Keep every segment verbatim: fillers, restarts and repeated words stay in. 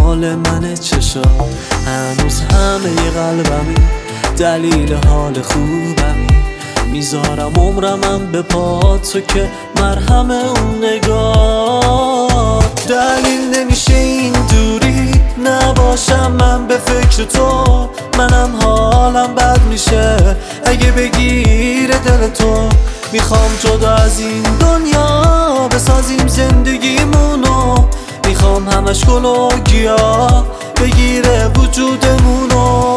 حال من چشات هنوز همه قلبمی، دلیل حال خوبمی. میذارم عمرمم به پات تو که مرهم اون نگاه. دلیل نمیشه این دوری نباشم من به فکر تو، منم حالم بد میشه اگه بگیره دل تو. میخوام جدا از این دنیا بسازیم زندگیمونو، میخوام همش گل و گیاه بگیره وجودمونو.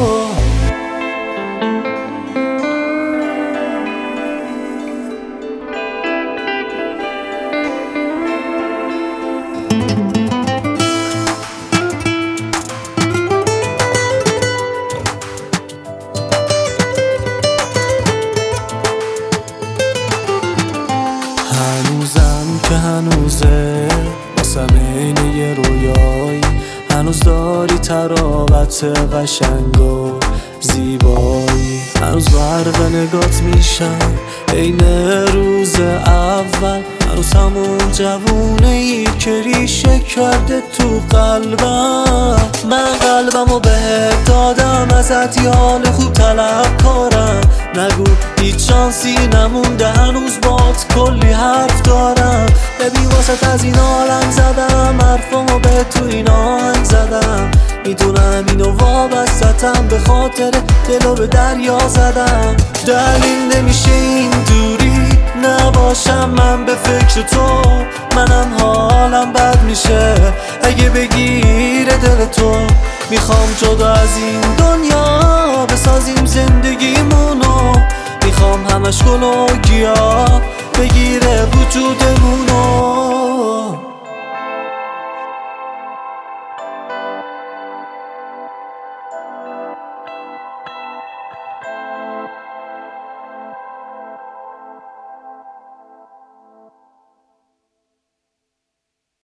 هنوزم که هنوزه واسم عین یه رویایی، هنوز داری تراوت قشنگ و زیبایی. هنوز برق نگات میشم عین روز اول، هنوز همون جوونه‌ای که ریشه کرده تو قلبم. من قلبمو بهت دادم ازت یه حال خوب طلب کارم. نگو هیچ شانسی نمونده هنوز بات کلی حرف دارم. ببین واسه از این عالم زدم حرفامو به تو این آهنگ زدم. میدونم اینو وابستم به خاطر دلو به دریا زدم. دلیل نمیشه این دوری نباشم من به فکر تو، منم حالم بد میشه اگه بگیره دل تو. میخوام جدا از این دنیا بسازیم زندگیمونو، میخوام همش گل و گیاه بگیره وجودمونو.